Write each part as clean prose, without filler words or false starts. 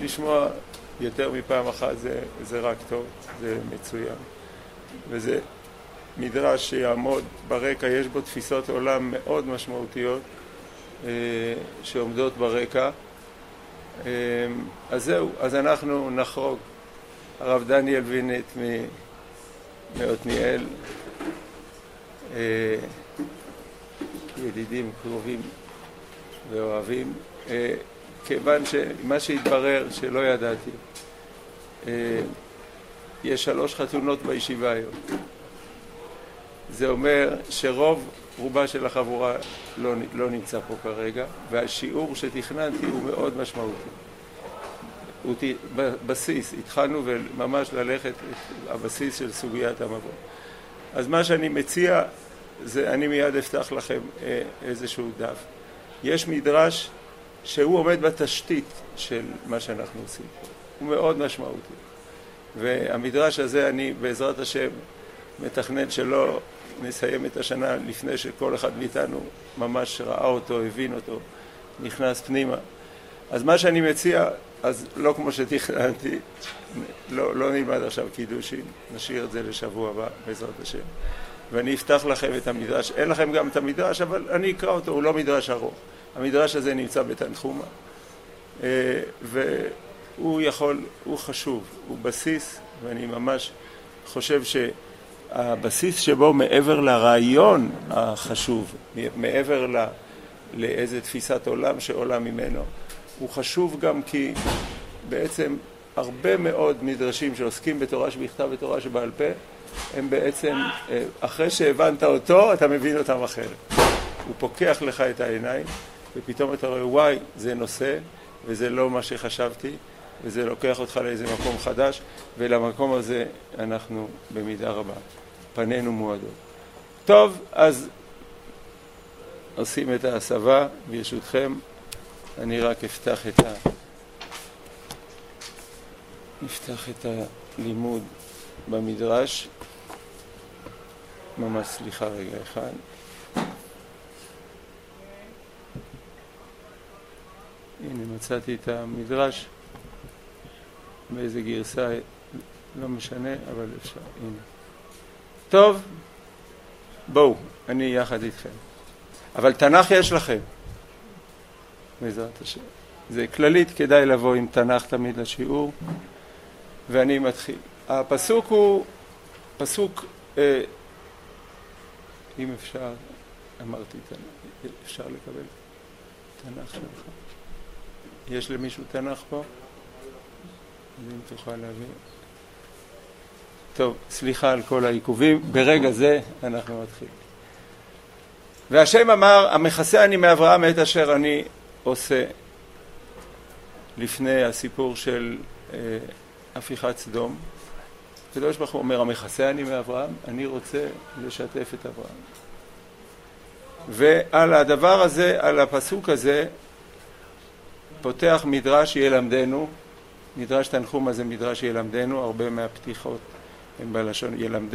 לשמוע יותר מפעם אחת זה רק טוב, זה מצוין. וזה מדרש שיעמוד ברקע, יש בו תפיסות עולם מאוד משמעותיות שעומדות ברקע. אז זהו, אז אנחנו נחרוג. הרב דניאל וינט מעתניאל, ידידים קרובים ואוהבים, כיוון שמה שהתברר שלא ידעתי, יש 3 חתונות בישיבה היום. זה אומר רובה של החבורה לא נמצא פה כרגע, והשיעור שתכננתי הוא מאוד משמעותי. בסיס, התחלנו וממש ללכת את הבסיס של סוגיית המבוא. אז מה שאני מציע, אני מיד אפתח לכם איזשהו דף. יש מדרש שהוא עומד בתשתית של מה שאנחנו עושים פה. הוא מאוד משמעותי. והמדרש הזה אני בעזרת השם מתכנן שלא נסיים את השנה לפני שכל אחד מאיתנו ממש ראה אותו, הבין אותו, נכנס פנימה. אז מה שאני מציע, אז לא כמו שתכננתי, לא נלמד עכשיו קידושים, נשאיר את זה לשבוע הבא בעזרת השם. ואני אפתח לכם את המדרש, אין לכם גם את המדרש, אבל אני אקרא אותו, הוא לא מדרש ארוך. המדרש הזה נמצא בתנחומה, והוא הוא חשוב, הוא בסיס, ואני ממש חושב שהבסיס שבו מעבר לרעיון החשוב, מעבר לאיזה תפיסת עולם שעולה ממנו, הוא חשוב גם כי בעצם הרבה מאוד מדרשים שעוסקים בתורה שבכתב ותורה שבעל פה, הם בעצם, אחרי שהבנת אותו, אתה מבין אותם אחרת. הוא פוקח לך את העיניים, ופתאום אתה רואה, וואי, זה נושא, וזה לא מה שחשבתי, וזה לוקח אותך לאיזה מקום חדש, ולמקום הזה אנחנו במידה רבה. פנינו מועדות. טוב, אז עושים את ההסבה, ברשותכם. אני רק נפתח את הלימוד במדרש. ממש סליחה רגע אחד. הנה מצאתי את המדרש. באיזה גרסה לא משנה, אבל אפשר. הנה. טוב, בואו, אני יחד איתכם. אבל תנ"ך יש לכם. בעזרת השם. זה כללית, כדאי לבוא עם תנ"ך תמיד לשיעור. ואני מתחיל. הפסוק הוא פסוק, אם אפשר, אמרתי תנ"ך, אפשר לקבל תנ"ך שלך. יש למישהו תנ"ך פה? אם תוכל להביא. טוב, סליחה על כל העיכובים. ברגע זה אנחנו מתחילים. והשם אמר, המכסה אני מאברהם את אשר אני עושה. לפני הסיפור של הפיכת סדום. הקדוש ברוך הוא אומר, המכסה אני מאברהם, אני רוצה לשתף את אברהם. ועל הדבר הזה, על הפסוק הזה, פותח מדרש ילמדנו. מדרש תנחומה זה מדרש ילמדנו, הרבה מהפתיחות הם בלשון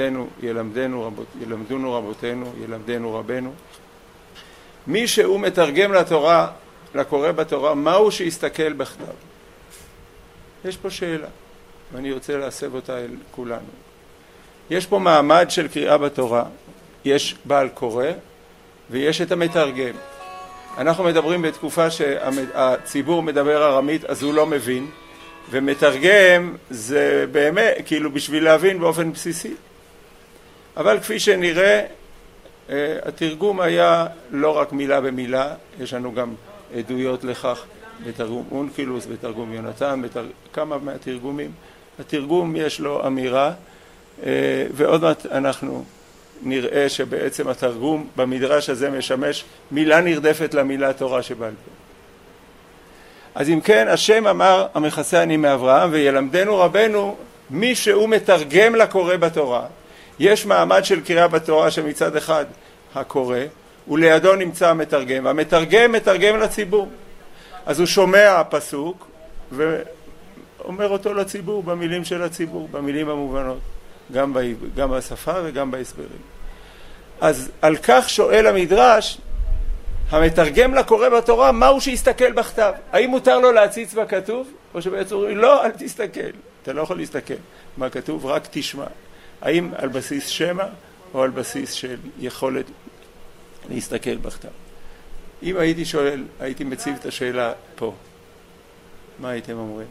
ילמדונו רבותינו, ילמדנו רבנו. מי שהוא מתרגם לתורה, לקורא בתורה, מהו שיסתכל בכתב? יש פה שאלה, ואני רוצה להסב אותה אל כולנו. יש פה מעמד של קריאה בתורה, יש בעל קורא, ויש את המתרגם. אנחנו מדברים בתקופה שהציבור מדבר ארמית, אז הוא לא מבין, ומתרגם זה באמת, כאילו בשביל להבין באופן בסיסי. אבל כפי שנראה, התרגום היה לא רק מילה במילה, יש לנו גם עדויות לכך בתרגום אונקילוס, בתרגום יונתן, כמה מהתרגומים. התרגום יש לו אמירה, ועוד מעט אנחנו נראה שבעצם התרגום במדרש הזה משמש מילה נרדפת למילה תורה שבעל פה. אז אם כן, השם אמר, המכסה אני מאברהם, וילמדנו רבנו, מי שהוא מתרגם לקורא בתורה. יש מעמד של קריאה בתורה שמצד אחד הקורא, ולידו נמצא המתרגם. המתרגם מתרגם לציבור. אז הוא שומע הפסוק, ואומר אותו לציבור, במילים של הציבור, במילים המובנות, גם בשפה וגם בהסברים. אז על כך שואל המדרש, המתרגם לקורא בתורה, מהו שיסתכל בכתב? האם מותר לו להציץ בכתוב? או שבעצם אומרים, לא, אל תסתכל. אתה לא יכול להסתכל. מה כתוב? רק תשמע. האם על בסיס שמע, או על בסיס של יכולת להסתכל בכתב? אם הייתי שואל, הייתי מציב את השאלה פה. מה הייתם אומרים?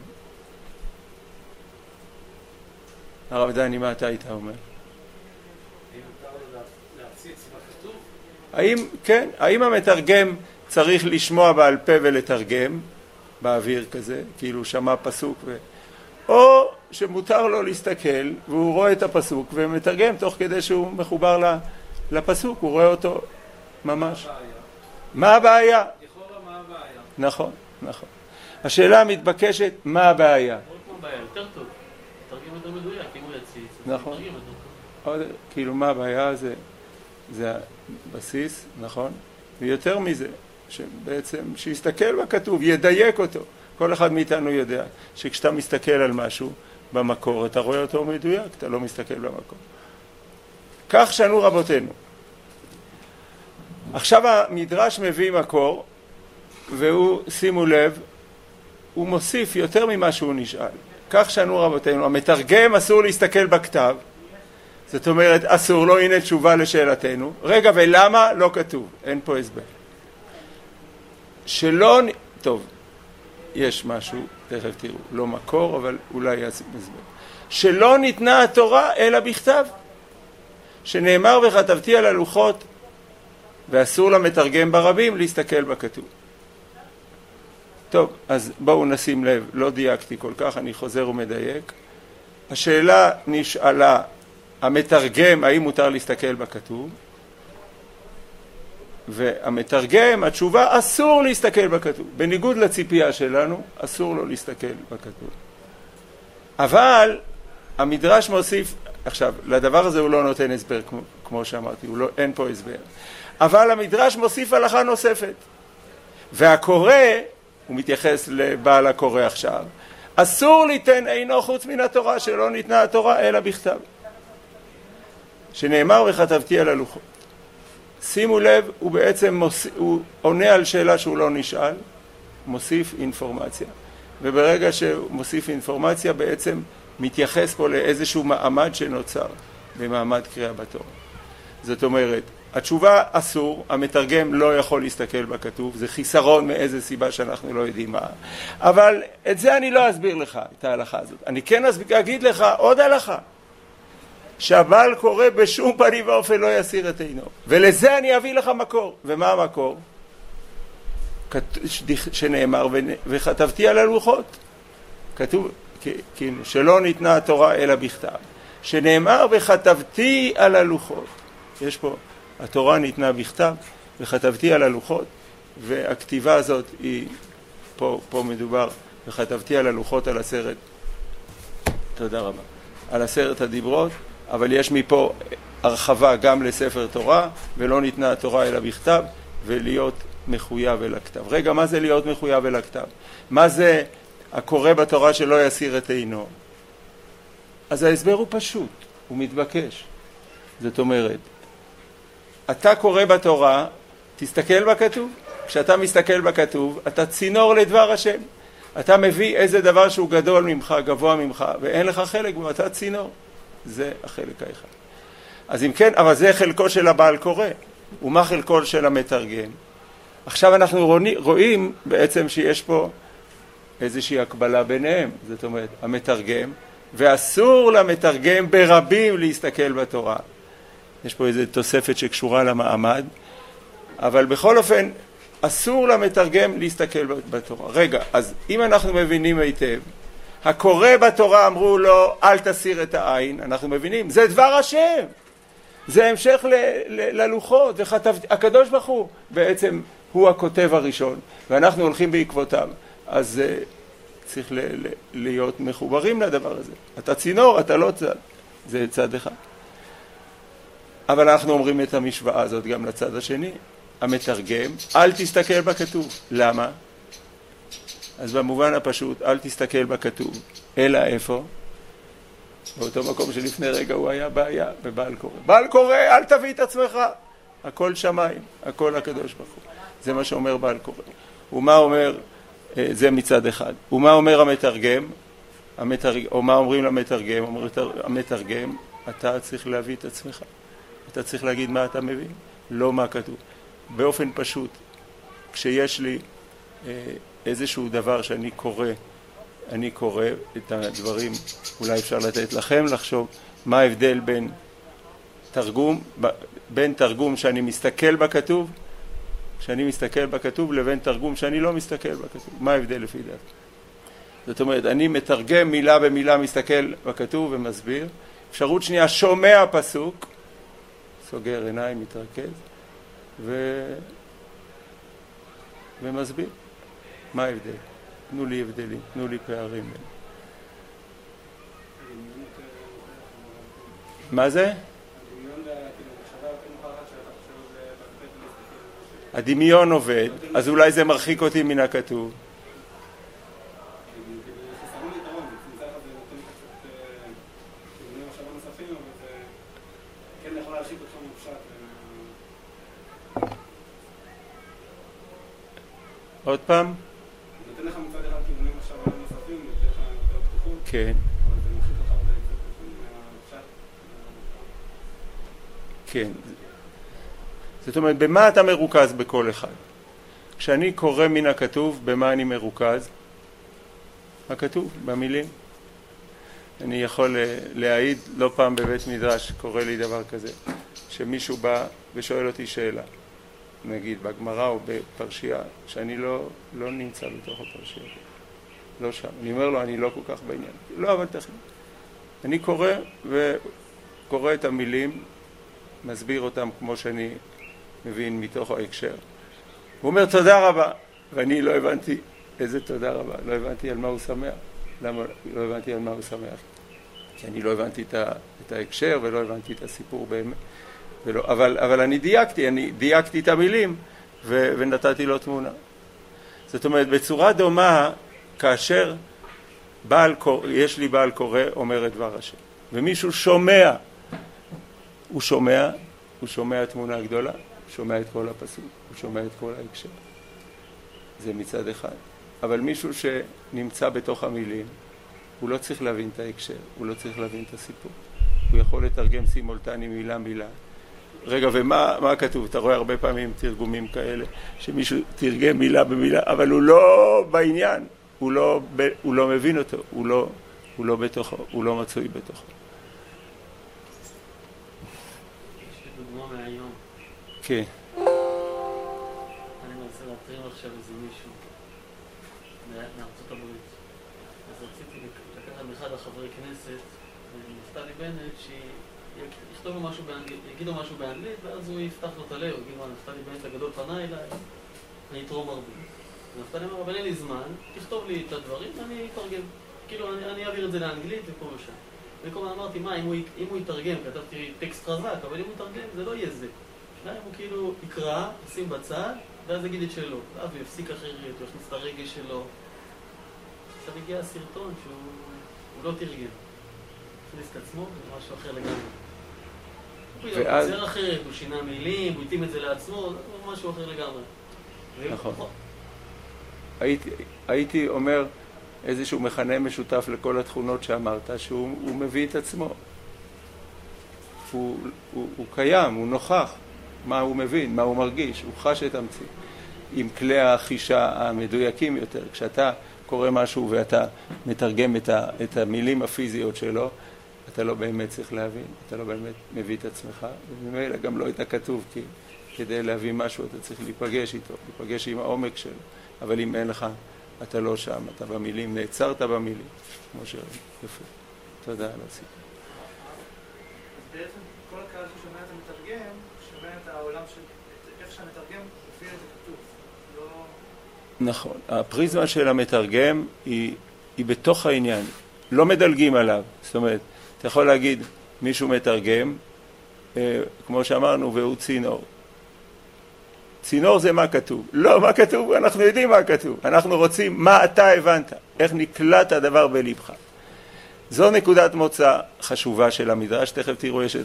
הרב דני, מה אתה היית אומר? האם המתרגם צריך לשמוע בעל פה ולתרגם באוויר כזה, כאילו שמע פסוק או שמותר לו להסתכל והוא רואה את הפסוק ומתרגם תוך כדי שהוא מחובר לפסוק, הוא רואה אותו ממש. מה הבעיה? נכון, נכון. השאלה המתבקשת, מה הבעיה? יותר טוב, תרגם יותר מדויק, אם הוא יציץ, נכון. כאילו מה הבעיה? זה הבסיס, נכון? ויותר מזה, שבעצם שיסתכל בכתוב, ידייק אותו. כל אחד מאיתנו יודע שכשאתה מסתכל על משהו במקור, אתה רואה אותו מדויק, אתה לא מסתכל במקור. כך שנו רבותינו. עכשיו המדרש מביא מקור, והוא, שימו לב, הוא מוסיף יותר ממה שהוא נשאל. כך שנו רבותינו, המתרגם אסור להסתכל בכתב, זאת אומרת, אסור לו, הנה תשובה לשאלתנו. רגע, ולמה? לא כתוב, אין פה הסבר. שלא, טוב, יש משהו, תכף תראו, לא מקור, אבל אולי יעשו הסבר. שלא ניתנה התורה אלא בכתב, שנאמר וכתבתי על הלוחות, ואסור למתרגם ברבים להסתכל בכתוב. טוב, אז בואו נשים לב, לא דייקתי כל כך, אני חוזר ומדייק. השאלה נשאלה, המתרגם, האם מותר להסתכל בכתוב? והמתרגם, התשובה, אסור להסתכל בכתוב. בניגוד לציפייה שלנו, אסור לו להסתכל בכתוב. אבל המדרש מוסיף, עכשיו, לדבר הזה הוא לא נותן הסבר, כמו שאמרתי, אין פה הסבר. אבל המדרש מוסיף הלכה נוספת. והקורא, הוא מתייחס לבעל הקורא עכשיו, אסור ליתן אינו חוץ מן התורה, שלא ניתנה התורה אלא בכתב. שנאמר וכתבתי על הלוחות. שימו לב, הוא בעצם הוא עונה על שאלה שהוא לא נשאל, מוסיף אינפורמציה. וברגע שהוא מוסיף אינפורמציה, בעצם מתייחס פה לאיזשהו מעמד שנוצר במעמד קריאה בתורה. זאת אומרת, התשובה אסור, המתרגם לא יכול להסתכל בכתוב, זה חיסרון מאיזה סיבה שאנחנו לא יודעים מה. אבל את זה אני לא אסביר לך, את ההלכה הזאת. אני כן אגיד לך עוד הלכה. שהבעל קורא בשום פנים ואופן לא יסיר את עינו. ולזה אני אביא לך מקור. ומה המקור? שנאמר וכתבתי על הלוחות. כתוב כאילו שלא ניתנה התורה אלא בכתב. שנאמר וכתבתי על הלוחות. יש פה, התורה ניתנה בכתב וכתבתי על הלוחות. והכתיבה הזאת היא, פה מדובר, וכתבתי על הלוחות על 10, תודה רבה, על 10 הדיברות. אבל יש מפה הרחבה גם לספר תורה, ולא ניתנה התורה אלא בכתב, ולהיות מחויב אל הכתב. רגע, מה זה להיות מחויב אל הכתב? מה זה הקורא בתורה שלא יסיר את עינו? אז ההסבר הוא פשוט, הוא מתבקש. זאת אומרת, אתה קורא בתורה, תסתכל בכתוב. כשאתה מסתכל בכתוב, אתה צינור לדבר השם. אתה מביא איזה דבר שהוא גדול ממך, גבוה ממך, ואין לך חלק בו, אתה צינור. זה החלק האחד. אז אם כן, אבל זה חלקו של הבעל קורא. ומה חלקו של המתרגם? עכשיו אנחנו רואים בעצם שיש פה איזושהי הקבלה ביניהם. זאת אומרת, המתרגם, ואסור למתרגם ברבים להסתכל בתורה. יש פה איזו תוספת שקשורה למעמד, אבל בכל אופן, אסור למתרגם להסתכל בתורה. רגע, אז אם אנחנו מבינים היטב, הקורא בתורה אמרו לו, אל תסיר את העין, אנחנו מבינים, זה דבר השם. זה המשך ללוחות, הקדוש ברוך הוא בעצם הוא הכותב הראשון, ואנחנו הולכים בעקבותיו. אז צריך להיות מחוברים לדבר הזה. אתה צינור, אתה לא צד. זה צד אחד. אבל אנחנו אומרים את המשוואה הזאת גם לצד השני. המתרגם, אל תסתכל בכתוב. למה? אז במובן הפשוט, אל תסתכל בכתוב. אלא איפה? באותו מקום שלפני רגע הוא היה בעיה בבעל קורא. בעל קורא, אל תביא את עצמך. הכל שמיים, הכל הקדוש ברוך הוא. זה מה שאומר בעל קורא. ומה אומר זה מצד אחד. ומה אומר המתרגם? או מה אומרים למתרגם? אומר המתרגם, אתה צריך להביא את עצמך. אתה צריך להגיד מה אתה מבין, לא מה כתוב. באופן פשוט, כשיש לי איזשהו דבר שאני קורא את הדברים, אולי אפשר לתת לכם לחשוב מה ההבדל בין תרגום שאני מסתכל בכתוב, לבין תרגום שאני לא מסתכל בכתוב. מה ההבדל לפי דעת? זאת אומרת, אני מתרגם מילה במילה, מסתכל בכתוב ומסביר. אפשרות שנייה, שומע פסוק, סוגר עיניים, מתרכז, ומסביר. מה ההבדל? תנו לי הבדלים, תנו לי פערים. מה זה? הדמיון עובד, אז אולי זה מרחיק אותי מן הכתוב. עוד פעם? נותן לך מצד אחד כיוונים עכשיו נוספים, נותן לך יותר פתיחות. כן. אבל זה מרחיק לך הרבה קצת מהפשט. כן. זאת אומרת, במה אתה מרוכז בכל אחד? כשאני קורא מן הכתוב, במה אני מרוכז? הכתוב, במילים. אני יכול להעיד לא פעם בבית מדרש, קורא לי דבר כזה, שמישהו בא ושואל אותי שאלה. נגיד בגמרא או בפרשייה, שאני לא נמצא בתוך הפרשייה, לא שם. אני אומר לו, אני לא כל כך בעניין. לא, אבל תכף. אני קורא את המילים, מסביר אותם כמו שאני מבין מתוך ההקשר. הוא אומר, תודה רבה. ואני לא הבנתי איזה תודה רבה. לא הבנתי על מה הוא שמח. למה לא הבנתי על מה הוא שמח? כי אני לא הבנתי את ההקשר ולא הבנתי את הסיפור באמת. אבל אני דייקתי את המילים ונתתי לו תמונה. זאת אומרת, בצורה דומה, כאשר יש לי בעל קורא אומר את דבר השם, ומישהו שומע, הוא שומע תמונה גדולה, הוא שומע את כל הפסוק, הוא שומע את כל ההקשר. זה מצד אחד. אבל מישהו שנמצא בתוך המילים, הוא לא צריך להבין את ההקשר, הוא לא צריך להבין את הסיפור. הוא יכול לתרגם סימולטני מילה. רגע, ומה כתוב? אתה רואה הרבה פעמים תרגומים כאלה, שמישהו תרגם מילה במילה, אבל הוא לא בעניין, הוא לא מבין אותו, הוא לא בתוכו, הוא לא מצוי בתוכו. יש לי דוגמה מהיום. כן. אני מנסה להתרים עכשיו איזה מישהו מארצות הברית. אז רציתי לקחת באחד החברי כנסת, נפתלי בנט, יכתוב לו משהו באנגלית, יגיד לו משהו באנגלית, ואז הוא יפתח לו את הלב, יגיד לו, נפתלי בנט הגדול פנה אליי, אני אתרום הרבה. נפתלי אמר, אבל אין לי זמן, תכתוב לי את הדברים, אני אתרגם. כאילו, אני אעביר את זה לאנגלית ופה ושם. וכל מה אמרתי, מה, אם הוא יתרגם, כתבתי טקסט חזק, אבל אם הוא יתרגם, זה לא יהיה זה. אם הוא כאילו יקרא, ישים בצד, ואז יגיד את שלו. ואז הוא יפסיק אחרת, הוא יכניס את הרגש שלו. עכשיו הגיע הסרטון שהוא לא תרגם. הכניס את עצמו, זה משהו אחר לגמרי. הוא יוצר אחרת, הוא שינה מילים, הוא התאים את זה לעצמו, זה משהו אחר לגמרי. נכון. הייתי אומר איזשהו מכנה משותף לכל התכונות שאמרת, שהוא מביא את עצמו. הוא קיים, הוא נוכח. מה הוא מבין, מה הוא מרגיש, הוא חש את המציא. עם כלי החישה המדויקים יותר. כשאתה קורא משהו ואתה מתרגם את המילים הפיזיות שלו, אתה לא באמת צריך להבין, אתה לא באמת מביא את עצמך, וממילא גם לא היית כתוב, כי כדי להביא משהו אתה צריך להיפגש איתו, להיפגש עם העומק שלו, אבל אם אין לך, אתה לא שם, אתה במילים, נעצרת במילים, כמו יפה. תודה על הסיפור. אז בעצם כל הקהל ששומע את המתרגם, שומע את העולם של איך שהמתרגם מופיע את הכתוב. נכון, הפריזמה של המתרגם היא בתוך העניין, לא מדלגים עליו, זאת אומרת, אתה יכול להגיד, מישהו מתרגם, כמו שאמרנו, והוא צינור. צינור זה מה כתוב. לא, מה כתוב? אנחנו יודעים מה כתוב. אנחנו רוצים מה אתה הבנת, איך נקלט הדבר בלבך. זו נקודת מוצא חשובה של המדרש, תכף תראו, יש את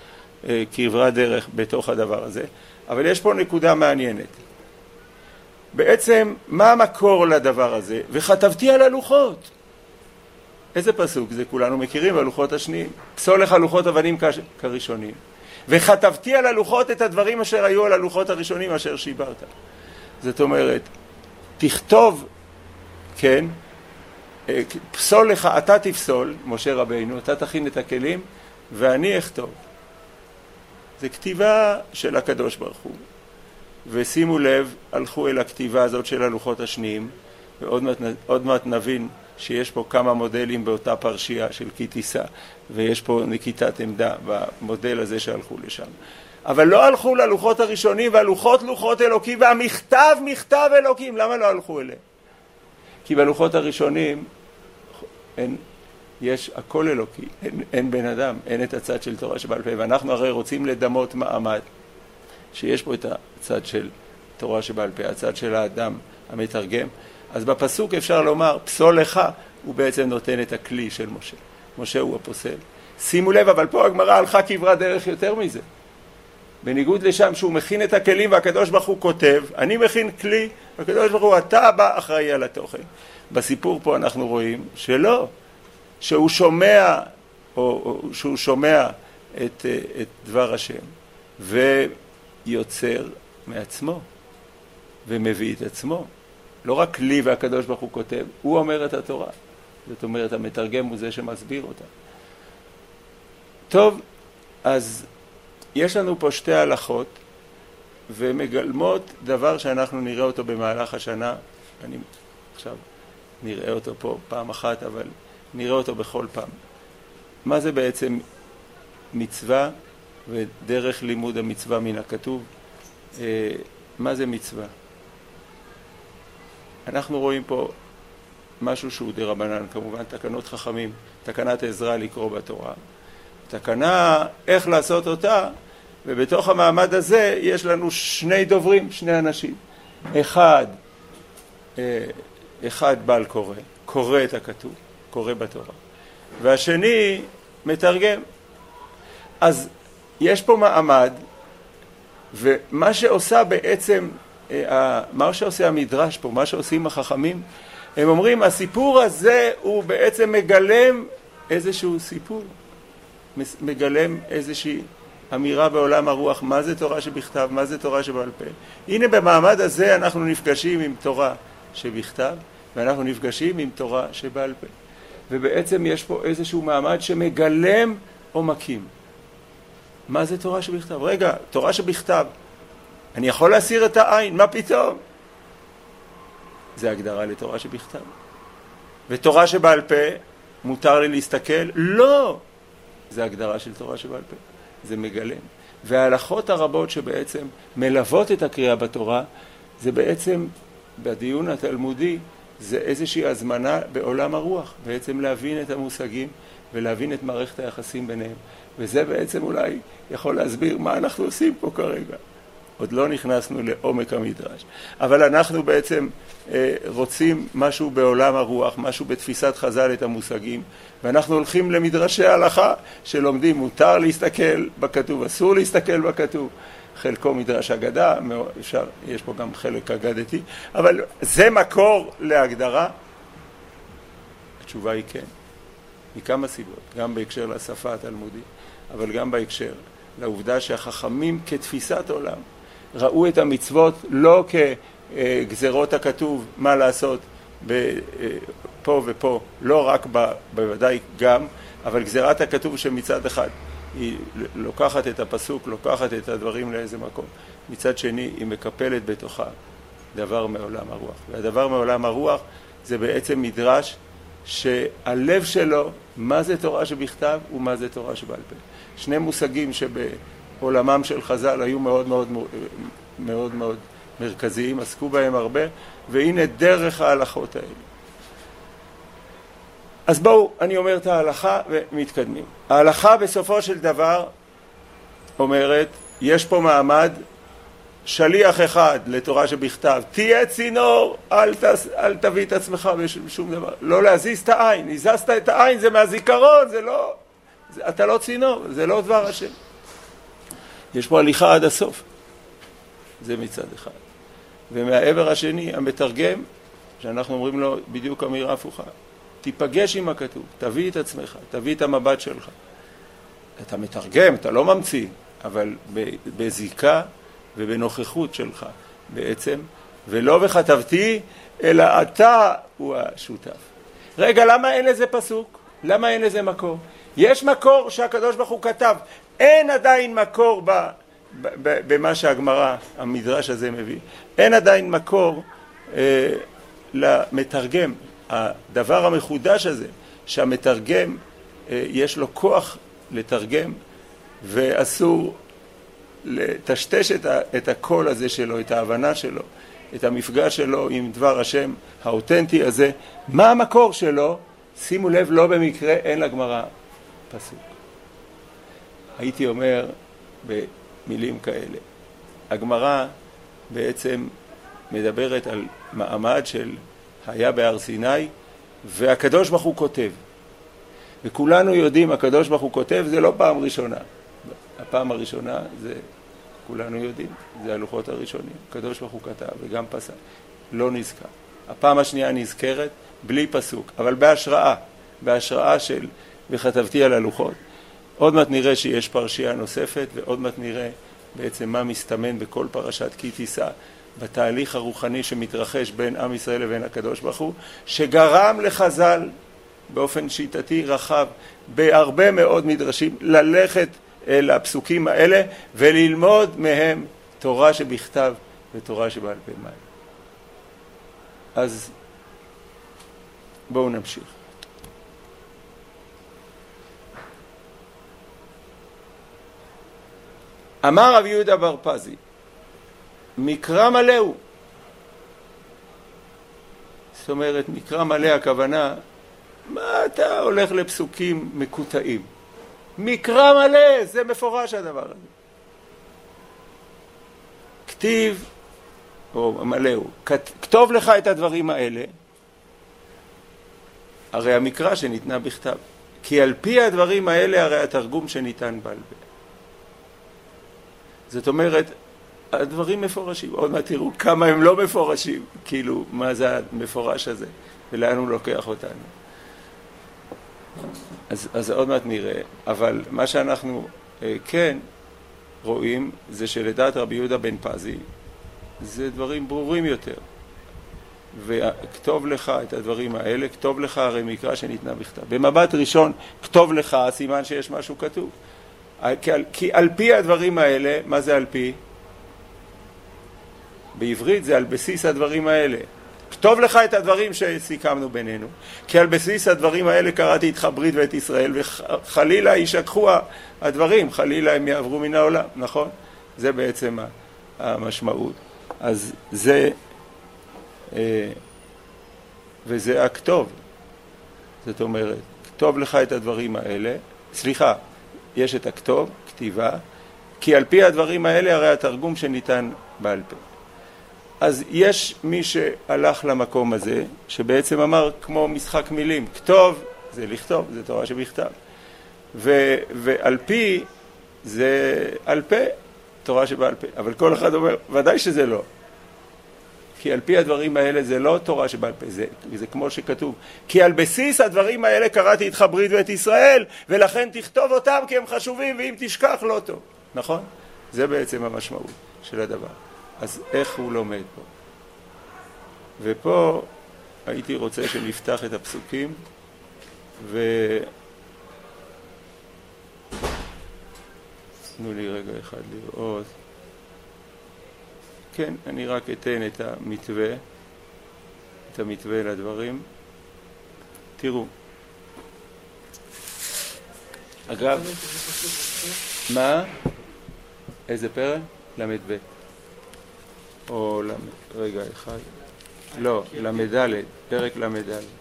כברת דרך בתוך הדבר הזה. אבל יש פה נקודה מעניינת. בעצם מה המקור לדבר הזה? וכתבתי על הלוחות. איזה פסוק? זה כולנו מכירים, הלוחות השניים. פסול לך לוחות אבנים כראשונים. וכתבתי על הלוחות את הדברים אשר היו על הלוחות הראשונים אשר שיברת. זאת אומרת, תכתוב, כן, פסול לך, אתה תפסול, משה רבינו, אתה תכין את הכלים, ואני אכתוב. זה כתיבה של הקדוש ברוך הוא. ושימו לב, הלכו אל הכתיבה הזאת של הלוחות השניים, ועוד מעט נבין שיש פה כמה מודלים באותה פרשייה של כי תישא, ויש פה נקיטת עמדה במודל הזה שהלכו לשם. אבל לא הלכו ללוחות הראשונים, והלוחות לוחות אלוקים, והמכתב מכתב אלוקים. למה לא הלכו אליהם? כי בלוחות הראשונים יש הכל אלוקי, אין בן אדם, אין את הצד של תורה שבעל פה, ואנחנו הרי רוצים לדמות מעמד, שיש פה את הצד של תורה שבעל פה, הצד של האדם המתרגם. אז בפסוק אפשר לומר, פסול לך, הוא בעצם נותן את הכלי של משה. משה הוא הפוסל. שימו לב, אבל פה הגמרא הלכה כברת דרך יותר מזה. בניגוד לשם שהוא מכין את הכלים והקדוש ברוך הוא כותב, אני מכין כלי, והקדוש ברוך הוא אתה הבא אחראי על התוכן. בסיפור פה אנחנו רואים שלא, שהוא שומע, או שהוא שומע את דבר השם, ויוצר מעצמו, ומביא את עצמו. לא רק לי והקדוש ברוך הוא כותב, הוא אומר את התורה. זאת אומרת, המתרגם הוא זה שמסביר אותה. טוב, אז יש לנו פה שתי הלכות, ומגלמות דבר שאנחנו נראה אותו במהלך השנה. אני עכשיו נראה אותו פה פעם אחת, אבל נראה אותו בכל פעם. מה זה בעצם מצווה ודרך לימוד המצווה מן הכתוב? מה זה מצווה? אנחנו רואים פה משהו שהוא דרבנן, כמובן תקנות חכמים, תקנת עזרה לקרוא בתורה, תקנה איך לעשות אותה, ובתוך המעמד הזה יש לנו שני דוברים, שני אנשים. אחד בעל קורא את הכתוב, קורא בתורה, והשני מתרגם. אז יש פה מעמד, ומה שעושה בעצם, מה שעושה המדרש פה, מה שעושים החכמים, הם אומרים, הסיפור הזה הוא בעצם מגלם איזשהו סיפור, מגלם איזושהי אמירה בעולם הרוח, מה זה תורה שבכתב, מה זה תורה שבעל פה. הנה במעמד הזה אנחנו נפגשים עם תורה שבכתב, ואנחנו נפגשים עם תורה שבעל פה. ובעצם יש פה איזשהו מעמד שמגלם עומקים. מה זה תורה שבכתב? רגע, תורה שבכתב, אני יכול להסיר את העין, מה פתאום? זה הגדרה לתורה שבכתב. ותורה שבעל פה, מותר לי להסתכל? לא! זה הגדרה של תורה שבעל פה. זה מגלם. וההלכות הרבות שבעצם מלוות את הקריאה בתורה, זה בעצם, בדיון התלמודי, זה איזושהי הזמנה בעולם הרוח, בעצם להבין את המושגים ולהבין את מערכת היחסים ביניהם. וזה בעצם אולי יכול להסביר מה אנחנו עושים פה כרגע. עוד לא נכנסנו לעומק המדרש. אבל אנחנו בעצם רוצים משהו בעולם הרוח, משהו בתפיסת חז"ל את המושגים, ואנחנו הולכים למדרשי ההלכה שלומדים, מותר להסתכל בכתוב, אסור להסתכל בכתוב. חלקו מדרש אגדה, יש פה גם חלק אגדתי, אבל זה מקור להגדרה? התשובה היא כן, מכמה סיבות, גם בהקשר לשפה התלמודית, אבל גם בהקשר לעובדה שהחכמים כתפיסת עולם ראו את המצוות לא כגזרות הכתוב מה לעשות פה ופה, לא רק בוודאי גם, אבל גזירת הכתוב שמצד אחד היא לוקחת את הפסוק, לוקחת את הדברים לאיזה מקום. מצד שני, היא מקפלת בתוכה דבר מעולם הרוח. והדבר מעולם הרוח זה בעצם מדרש שהלב שלו, מה זה תורה שבכתב ומה זה תורה שבעל פה. שני מושגים שבעולמם של חז"ל היו מאוד מאוד מאוד מאוד מרכזיים, עסקו בהם הרבה, והנה דרך ההלכות האלה. אז בואו, אני אומר את ההלכה ומתקדמים. ההלכה בסופו של דבר אומרת, יש פה מעמד שליח אחד לתורה שבכתב, תהיה צינור, אל תביא את עצמך בשום דבר, לא להזיז את העין, הזזת את העין, זה מהזיכרון, זה לא, אתה לא צינור, זה לא דבר השם. יש פה הליכה עד הסוף, זה מצד אחד. ומהעבר השני, המתרגם, שאנחנו אומרים לו בדיוק אמירה הפוכה, תיפגש עם הכתוב, תביא את עצמך, תביא את המבט שלך. אתה מתרגם, אתה לא ממציא, אבל בזיקה ובנוכחות שלך בעצם, ולא וכתבתי, אלא אתה הוא השותף. רגע, למה אין לזה פסוק? למה אין לזה מקור? יש מקור שהקדוש ברוך הוא כתב, אין עדיין מקור במה שהגמרא, המדרש הזה מביא. אין עדיין מקור למתרגם. הדבר המחודש הזה, שהמתרגם יש לו כוח לתרגם, ואסור לטשטש את הקול הזה שלו, את ההבנה שלו, את המפגש שלו עם דבר השם האותנטי הזה. מה המקור שלו? שימו לב, לא במקרה אין לגמרא פסוק. הייתי אומר במילים כאלה, הגמרא בעצם מדברת על מעמד של היה בהר סיני, והקדוש ברוך הוא כותב. וכולנו יודעים, הקדוש ברוך הוא כותב, זה לא פעם ראשונה. הפעם הראשונה זה, כולנו יודעים, זה הלוחות הראשונים. הקדוש ברוך הוא כתב וגם פסק. לא נזכר. הפעם השנייה נזכרת בלי פסוק, אבל בהשראה של וכתבתי על הלוחות. עוד מעט נראה שיש פרשייה נוספת, ועוד מעט נראה בעצם מה מסתמן בכל פרשת כי תישא, בתהליך הרוחני שמתרחש בין עם ישראל לבין הקדוש ברוך הוא, שגרם לחז"ל באופן שיטתי רחב, בהרבה מאוד מדרשים, ללכת אל הפסוקים האלה וללמוד מהם תורה שבכתב ותורה שבעל פה מים. אז בואו נמשיך. אמר רבי יהודה בר פזי, מקרא מלא הוא. זאת אומרת, מקרא מלא הכוונה, מה אתה הולך לפסוקים מקוטעים? מקרא מלא, זה מפורש הדבר הזה. כתיב, או מלא הוא, כתוב לך את הדברים האלה, הרי המקרא שניתנה בכתב, כי על פי הדברים האלה הרי התרגום שניתן בעל פה. זאת אומרת, הדברים מפורשים, עוד מעט תראו כמה הם לא מפורשים, כאילו מה זה המפורש הזה ולאן הוא לוקח אותנו. אז עוד מעט נראה, אבל מה שאנחנו כן רואים זה שלדעת רבי יהודה בן פזי זה דברים ברורים יותר. וכתוב לך את הדברים האלה, כתוב לך הרי מקרא שניתנה בכתב. במבט ראשון, כתוב לך, סימן שיש משהו כתוב. כי על פי הדברים האלה, מה זה על פי? בעברית זה על בסיס הדברים האלה. כתוב לך את הדברים שסיכמנו בינינו, כי על בסיס הדברים האלה קראתי איתך ברית ואת ישראל, וחלילה יישכחו הדברים, חלילה הם יעברו מן העולם, נכון? זה בעצם המשמעות. אז זה, וזה הכתוב. זאת אומרת, כתוב לך את הדברים האלה, סליחה, יש את הכתוב, כתיבה, כי על פי הדברים האלה הרי התרגום שניתן בעל פה. אז יש מי שהלך למקום הזה, שבעצם אמר כמו משחק מילים, כתוב זה לכתוב, זה תורה שבכתב. ועל פי זה על פה, תורה שבעל פה. אבל כל אחד אומר, ודאי שזה לא. כי על פי הדברים האלה זה לא תורה שבעל פה, זה כמו שכתוב. כי על בסיס הדברים האלה קראתי איתך ברית ואת ישראל, ולכן תכתוב אותם כי הם חשובים, ואם תשכח לא טוב. נכון? זה בעצם המשמעות של הדבר. אז איך הוא לומד פה? ופה הייתי רוצה שנפתח את הפסוקים תנו לי רגע אחד לראות. כן, אני רק אתן את המתווה לדברים. תראו. אגב, מה? איזה פרק? למד ב'. או רגע אחד. לא, למד', פרק למד'.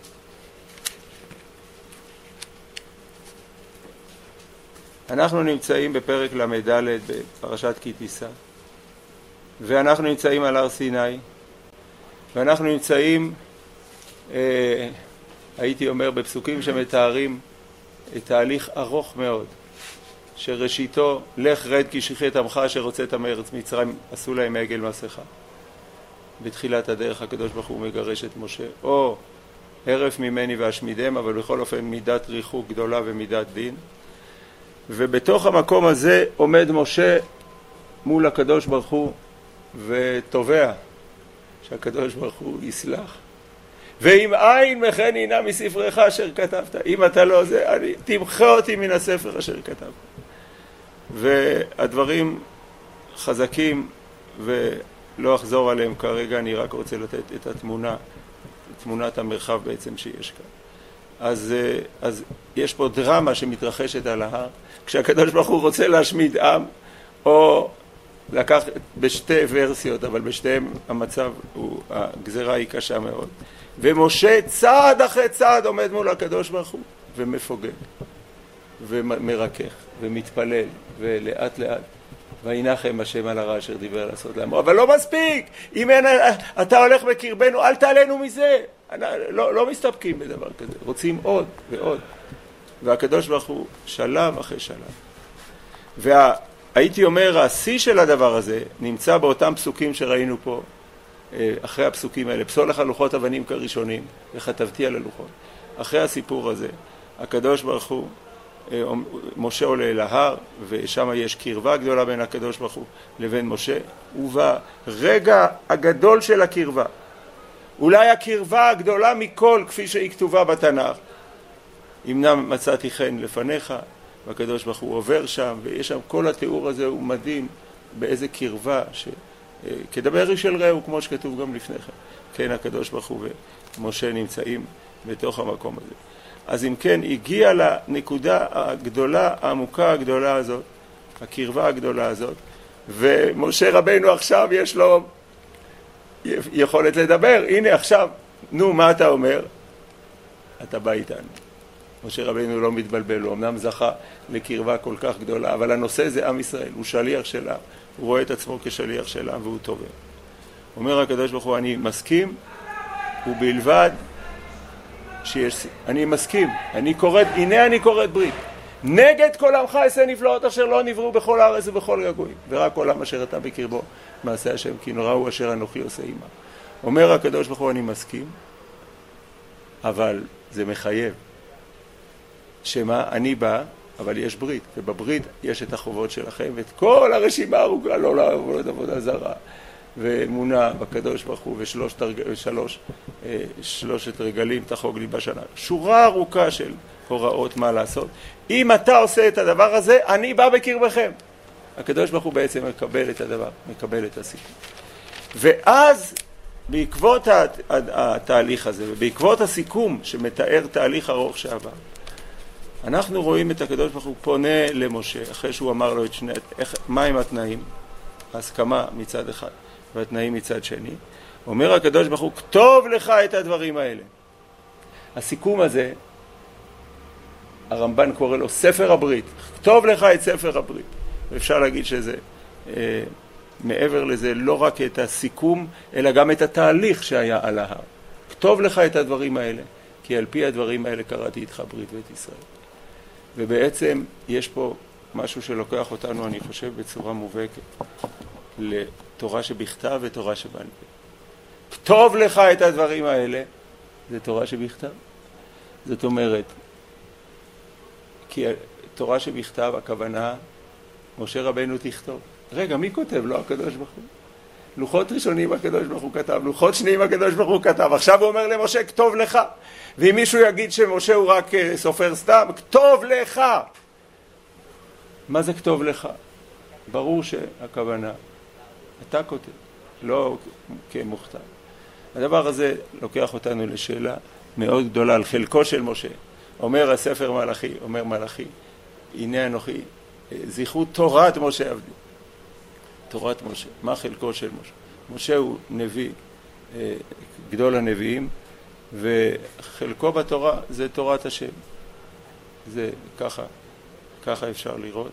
אנחנו נמצאים בפרק למד' בפרשת כי תישא, ואנחנו נמצאים על הר סיני, ואנחנו נמצאים, הייתי אומר, בפסוקים שמתארים את תהליך ארוך מאוד, שראשיתו, לך רד כי שחי את עמך אשר הוצאת מארץ מצרים, עשו להם עגל מסכה. בתחילת הדרך הקדוש ברוך הוא מגרש את משה, או הרף ממני והשמידם, אבל בכל אופן מידת ריחוק גדולה ומידת דין. ובתוך המקום הזה עומד משה מול הקדוש ברוך הוא ותובע שהקדוש ברוך הוא יסלח. ואם אין מכן הנה מספרך אשר כתבת, אם אתה לא זה, תמחה אותי מן הספר אשר כתבת. והדברים חזקים ולא אחזור עליהם כרגע, אני רק רוצה לתת את תמונת המרחב בעצם שיש כאן. אז יש פה דרמה שמתרחשת על ההר, כשהקדוש ברוך הוא רוצה להשמיד עם, או לקח בשתי ורסיות, אבל בשתיהם המצב, הגזרה היא קשה מאוד. ומשה צעד אחרי צעד עומד מול הקדוש ברוך הוא, ומפוגג, ומרכך, ומתפלל, ולאט לאט, וינחם השם על הרע אשר דיבר לעשות לעמו. אבל לא מספיק! אם אין, אתה הולך בקרבנו, אל תעלנו מזה! לא מסתפקים בדבר כזה, רוצים עוד ועוד. והקדוש ברוך הוא שלב אחרי שלב. והייתי אומר, השיא של הדבר הזה נמצא באותם פסוקים שראינו פה, אחרי הפסוקים האלה, פסול לך לוחות אבנים כראשונים, וכתבתי על הלוחות. אחרי הסיפור הזה, הקדוש ברוך הוא, משה עולה אל ההר, ושם יש קרבה גדולה בין הקדוש ברוך הוא לבין משה, וברגע הגדול של הקרבה, אולי הקרבה הגדולה מכל כפי שהיא כתובה בתנ"ך, אמנם מצאתי חן לפניך, והקדוש ברוך הוא עובר שם, ויש שם כל התיאור הזה הוא מדהים, באיזה קרבה, כדבר איש אל רעהו, כמו שכתוב גם לפני כן. כן, הקדוש ברוך הוא ומשה נמצאים בתוך המקום הזה. אז אם כן, הגיע לנקודה הגדולה, העמוקה הגדולה הזאת, הקרבה הגדולה הזאת, ומשה רבנו עכשיו יש לו יכולת לדבר. הנה עכשיו, נו, מה אתה אומר? אתה בא איתנו. משה רבנו לא מתבלבל, הוא אמנם זכה לקרבה כל כך גדולה, אבל הנושא זה עם ישראל, הוא שליח של עם, הוא רואה את עצמו כשליח של עם והוא תובע. אומר הקדוש ברוך הוא, אני מסכים, ובלבד אני מסכים, הנה אני קוראת ברית, נגד כל עמך אעשה נפלאות אשר לא נבראו בכל הארץ ובכל הגויים, ורק כל עם אשר אתה בקרבו מעשה השם, כי נורא הוא אשר אנוכי עושה עמה. אומר הקדוש ברוך הוא, אני מסכים, אבל זה מחייב. שמה? אני בא, אבל יש ברית, ובברית יש את החובות שלכם, ואת כל הרשימה הארוכה, לא לעבוד עבודה זרה, ואמונה בקדוש ברוך הוא, ושלושת רגלים תחוג לי בשנה. שורה ארוכה של הוראות מה לעשות. אם אתה עושה את הדבר הזה, אני בא בקרבכם. הקדוש ברוך הוא בעצם מקבל את הדבר, מקבל את הסיכום. ואז, בעקבות התהליך הזה, ובעקבות הסיכום שמתאר תהליך ארוך שעבר, אנחנו רואים את הקדוש ברוך הוא פונה למשה, אחרי שהוא אמר לו את מהם התנאים, ההסכמה מצד אחד, והתנאים מצד שני. אומר הקדוש ברוך הוא, כתוב לך את הדברים האלה. הסיכום הזה, הרמב"ן קורא לו ספר הברית, כתוב לך את ספר הברית. ואפשר להגיד שזה, מעבר לזה, לא רק את הסיכום, אלא גם את התהליך שהיה על ההר. כתוב לך את הדברים האלה, כי על פי הדברים האלה קראתי איתך ברית ואת ישראל. ובעצם יש פה משהו שלוקח אותנו, אני חושב, בצורה מובהקת, לתורה שבכתב ותורה שבעל פה. כתוב לך את הדברים האלה, זה תורה שבכתב. זאת אומרת, כי תורה שבכתב, הכוונה, משה רבנו תכתוב. רגע, מי כותב? לא הקדוש ברוך הוא. לוחות ראשונים הקדוש ברוך הוא כתב, לוחות שניים הקדוש ברוך הוא כתב. עכשיו הוא אומר למשה, כתוב לך. ואם מישהו יגיד שמשה הוא רק סופר סתם, כתוב לך. מה זה כתוב לך? ברור שהכוונה, אתה כותב, לא כמוכתב. הדבר הזה לוקח אותנו לשאלה מאוד גדולה על חלקו של משה. אומר הספר מלאכי, אומר מלאכי, הנה אנוכי, זכרו תורת משה עבדי. תורת משה, מה חלקו של משה? משה הוא נביא, גדול הנביאים, וחלקו בתורה זה תורת השם. זה ככה אפשר לראות.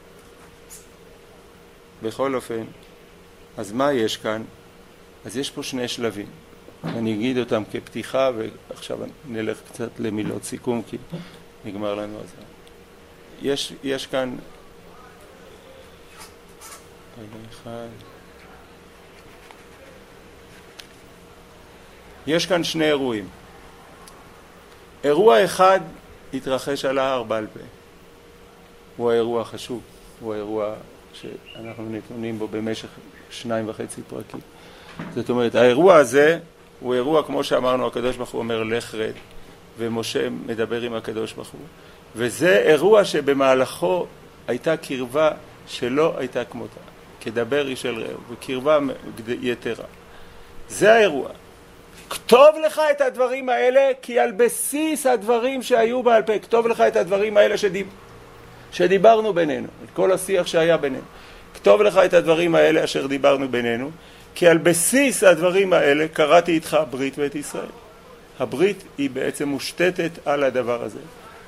בכל אופן, אז מה יש כאן? אז יש פה שני שלבים. אני אגיד אותם כפתיחה, ועכשיו נלך קצת למילות סיכום, כי נגמר לנו הזמן. יש כאן אחד. יש כאן שני אירועים. אירוע אחד התרחש על ההר בעל פה. הוא האירוע החשוב, הוא האירוע שאנחנו נתונים בו במשך 2.5 פרקים. זאת אומרת, האירוע הזה הוא אירוע, כמו שאמרנו, הקדוש ברוך הוא אומר לך רד, ומשה מדבר עם הקדוש ברוך הוא. וזה אירוע שבמהלכו הייתה קרבה שלא הייתה כמותה, כדבר איש אל רעהו, וקרבה יתרה. זה האירוע. כתוב לך את הדברים האלה, כי על בסיס הדברים שהיו בעל פה, כתוב לך את הדברים האלה שדיברנו בינינו, את כל השיח שהיה בינינו. כתוב לך את הדברים האלה אשר דיברנו בינינו, כי על בסיס הדברים האלה קראתי איתך הברית ואת ישראל. הברית היא בעצם מושתתת על הדבר הזה,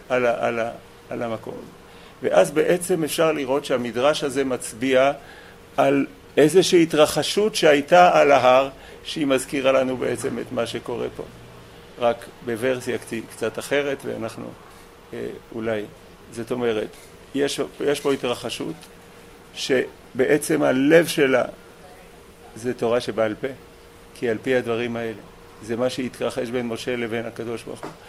על המקום הזה. ואז בעצם אפשר לראות שהמדרש הזה מצביע על איזושהי התרחשות שהייתה על ההר, שהיא מזכירה לנו בעצם את מה שקורה פה. רק בוורסיה קצת אחרת, ואנחנו אולי, זאת אומרת, יש פה התרחשות שבעצם הלב שלה זה תורה שבעל פה, כי על פי הדברים האלה. זה מה שהתרחש בין משה לבין הקדוש ברוך הוא.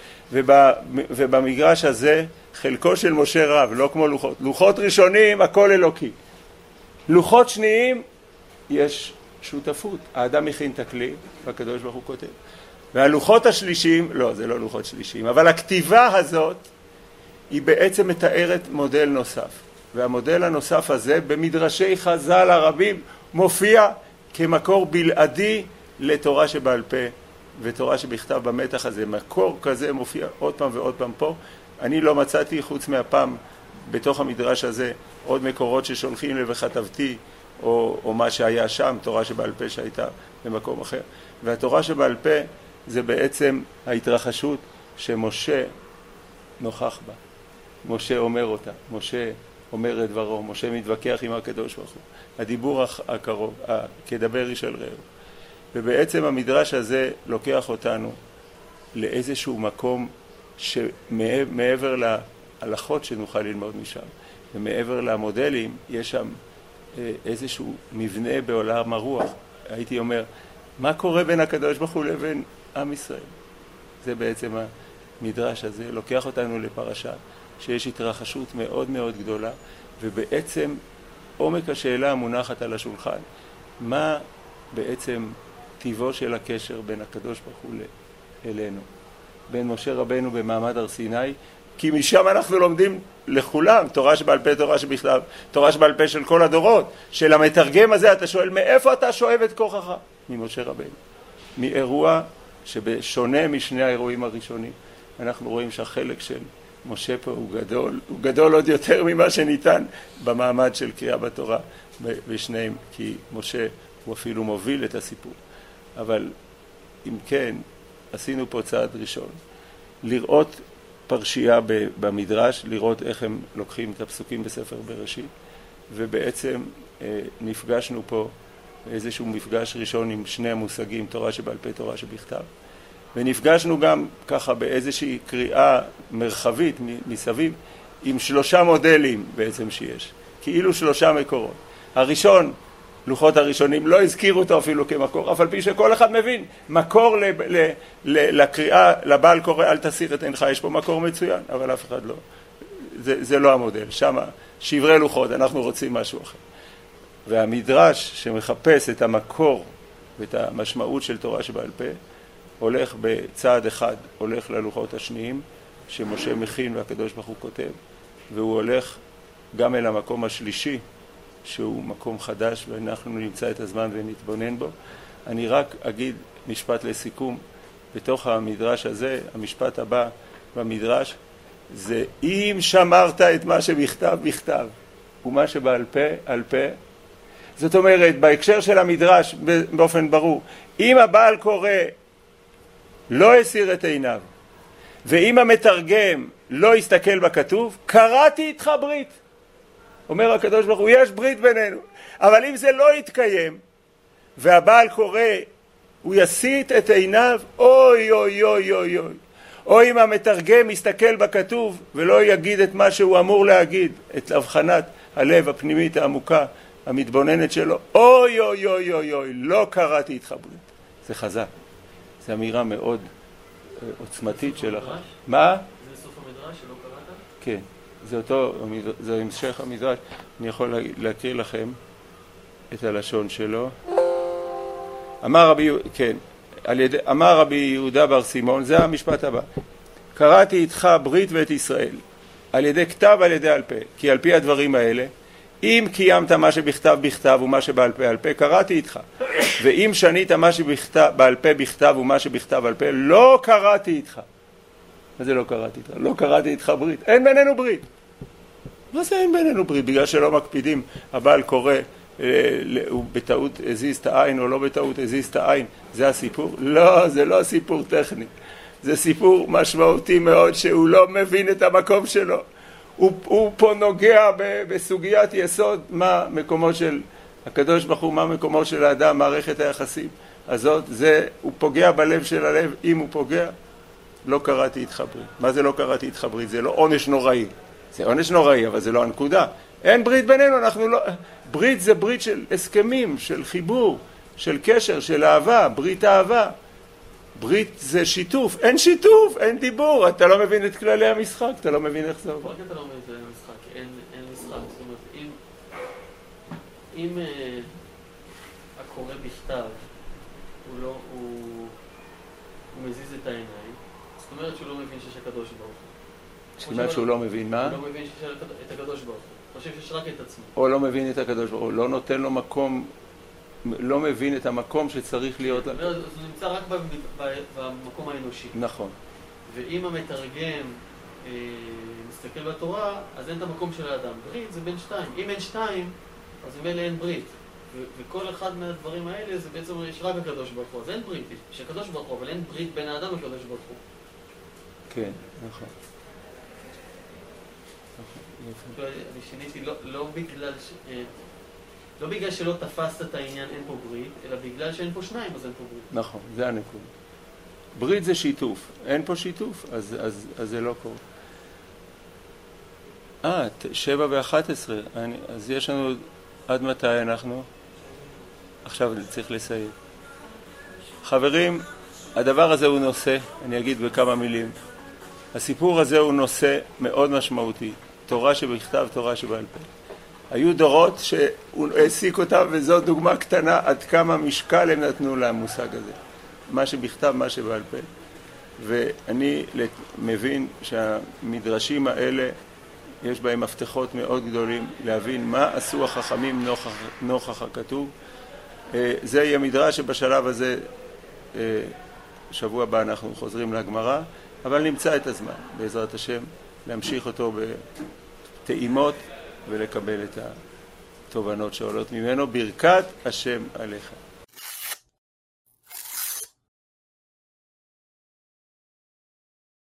ובמגרש הזה חלקו של משה רב, לא כמו לוחות. לוחות ראשונים הכל אלוקי. לוחות שניים יש שותפות. האדם מכין את הכלי והקדוש ברוך הוא כותב. והלוחות השלישיים, לא, זה לא לוחות שלישיים, אבל הכתיבה הזאת היא בעצם מתארת מודל נוסף. והמודל הנוסף הזה במדרשי חז"ל הרבים מופיע כמקור בלעדי לתורה שבעל פה ותורה שבכתב. במתח הזה מקור כזה מופיע עוד פעם ועוד פעם פה. אני לא מצאתי חוץ מהפעם בתוך המדרש הזה עוד מקורות ששולחים לי וכתבתי או מה שהיה שם, תורה שבעל פה שהייתה במקום אחר. והתורה שבעל פה זה בעצם ההתרחשות שמשה נוכח בה. משה אומר אותה, משה אומר את דברו, משה מתווכח עם הקדוש ברוך הוא. הדיבור הקרוב, כדבר איש אל רעהו. ובעצם המדרש הזה לוקח אותנו לאיזשהו מקום שמעבר להלכות שנוכל ללמוד משם, ומעבר למודלים, יש שם איזשהו מבנה בעולם הרוח. הייתי אומר, מה קורה בין הקדוש ברוך הוא לבין עם ישראל? זה בעצם המדרש הזה, לוקח אותנו לפרשה שיש התרחשות מאוד מאוד גדולה, ובעצם עומק השאלה המונחת על השולחן, מה בעצם טיבו של הקשר בין הקדוש ברוך הוא אלינו, בין משה רבנו במעמד הר סיני, כי משם אנחנו לומדים לכולם, תורה שבעל פה, תורה שבכתב, תורה שבעל פה של כל הדורות. של המתרגם הזה אתה שואל, מאיפה אתה שואב את כוחך? ממשה רבנו. מאירוע שבשונה משני האירועים הראשונים. אנחנו רואים שהחלק של משה פה הוא גדול עוד יותר ממה שניתן במעמד של קריאה בתורה בשניהם, כי משה הוא אפילו מוביל את הסיפור. אבל אם כן, עשינו פה צעד ראשון. לראות פרשייה במדרש, לראות איך הם לוקחים את הפסוקים בספר בראשית, ובעצם נפגשנו פה איזשהו מפגש ראשון עם שני המושגים, תורה שבעל פה, תורה שבכתב. ונפגשנו גם ככה באיזושהי קריאה מרחבית מסביב, עם 3 מודלים בעצם שיש, כאילו 3 מקורות. הראשון, לוחות הראשונים, לא הזכירו אותו אפילו כמקור, אף על פי שכל אחד מבין, מקור לקריאה, לבעל קורא, אל תסיר את עינך, יש פה מקור מצוין, אבל אף אחד לא. זה לא המודל, שם שברי לוחות, אנחנו רוצים משהו אחר. והמדרש שמחפש את המקור ואת המשמעות של תורה שבעל פה, הולך בצעד אחד, הולך ללוחות השניים, שמשה מכין והקדוש ברוך הוא כותב, והוא הולך גם אל המקום השלישי, שהוא מקום חדש, ואנחנו נמצא את הזמן ונתבונן בו. אני רק אגיד משפט לסיכום, בתוך המדרש הזה, המשפט הבא במדרש, זה אם שמרת את מה שבכתב, בכתב, ומה שבעל פה, על פה. זאת אומרת, בהקשר של המדרש, באופן ברור, אם הבעל קורא לא הסיר את עיניו, ואם המתרגם לא יסתכל בכתוב, קראתי איתך ברית. אומר הקדוש ברוך הוא, יש ברית בינינו. אבל אם זה לא יתקיים, והבעל קורא, הוא יסיט את עיניו, אוי אוי אוי אוי אוי. או אם המתרגם יסתכל בכתוב, ולא יגיד את מה שהוא אמור להגיד, את הבחנת הלב הפנימית העמוקה, המתבוננת שלו, אוי אוי אוי אוי אוי, לא קראתי איתך ברית. זה חזק. זו אמירה מאוד עוצמתית שלך. המדרש? מה? זה סוף המדרש שלא קראת? כן, זה המשך המדרש. אני יכול להקריא לכם את הלשון שלו. אמר רבי יהודה בר סימון, זה המשפט הבא: קראתי איתך ברית ואת ישראל, על ידי כתב ועל ידי על פה, כי על פי הדברים האלה, אם קיימת מה שבכתב בכתב ומה שבעל פה על פה, קראתי איתך, ואם שנית מה שבעל פה בכתב ומה שבכתב על פה, לא קראתי איתך. מה זה לא קראתי איתך? לא קראתי איתך ברית. אין בינינו ברית. מה זה אין בינינו ברית? בגלל שלא מקפידים, הבעל קורא, הוא בטעות הזיז את העין או לא בטעות הזיז את העין. זה הסיפור? לא, זה לא סיפור טכני. זה סיפור משמעותי מאוד שהוא לא מבין את המקום שלו. הוא פה נוגע בסוגיית יסוד, מה מקומו של הקדוש ברוך הוא, מה מקומו של האדם, מערכת היחסים הזאת. הוא פוגע בלב של הלב. אם הוא פוגע, לא קראתי איתך ברית. מה זה לא קראתי איתך ברית? זה לא עונש נוראי. זה עונש נוראי, אבל זה לא הנקודה. אין ברית בינינו, אנחנו לא... ברית זה ברית של הסכמים, של חיבור, של קשר, של אהבה, ברית אהבה. ברית זה שיתוף. אין שיתוף, אין דיבור. אתה לא מבין את כללי המשחק, אתה לא מבין איך זה עובד. רק אתה לא מבין את כללי המשחק, אין משחק. זאת אומרת, אם הקורא בכתב, הוא מזיז את העיניים, זאת אומרת שהוא לא מבין שיש הקדוש ברוך הוא. זאת אומרת שהוא לא מבין מה? הוא לא מבין שיש את הקדוש ברוך הוא. חושב שיש רק את עצמו. או לא מבין את הקדוש ברוך הוא, לא נותן לו מקום, לא מבין את המקום שצריך להיות. אז הוא נמצא רק במקום האנושי. נכון. ואם המתרגם מסתכל בתורה, אז אין את המקום של האדם. ברית זה בין שתיים. אם אין שתיים, אז ממילא אין ברית. וכל אחד מהדברים האלה זה בעצם יש רק הקדוש ברוך הוא. אז אין ברית, יש הקדוש ברוך הוא, אבל אין ברית בין האדם לקדוש ברוך הוא. כן, נכון. אני שיניתי לא בגלל שלא תפסת את העניין אין פה ברית, אלא בגלל שאין פה שניים אז אין פה ברית. נכון, זה הנקודה. ברית זה שיתוף, אין פה שיתוף, אז זה לא קורה. 7 ו-11, אז יש לנו עד מתי אנחנו? עכשיו צריך לסיים. חברים, הדבר הזה הוא נושא, אני אגיד בכמה מילים. הסיפור הזה הוא נושא מאוד משמעותי. תורה שבכתב, תורה שבעל פה. היו דורות שהוא העסיק אותם, וזו דוגמה קטנה עד כמה משקל הם נתנו למושג הזה. מה שבכתב, מה שבעל פה. ואני מבין שהמדרשים האלה, יש בהם מפתחות מאוד גדולים להבין מה עשו החכמים נוכח הכתוב. זה יהיה מדרש שבשלב הזה, שבוע הבא אנחנו חוזרים לגמרא, אבל נמצא את הזמן, בעזרת השם, להמשיך אותו בטעימות ולקבל את התובנות שעולות ממנו. ברכת השם עליך.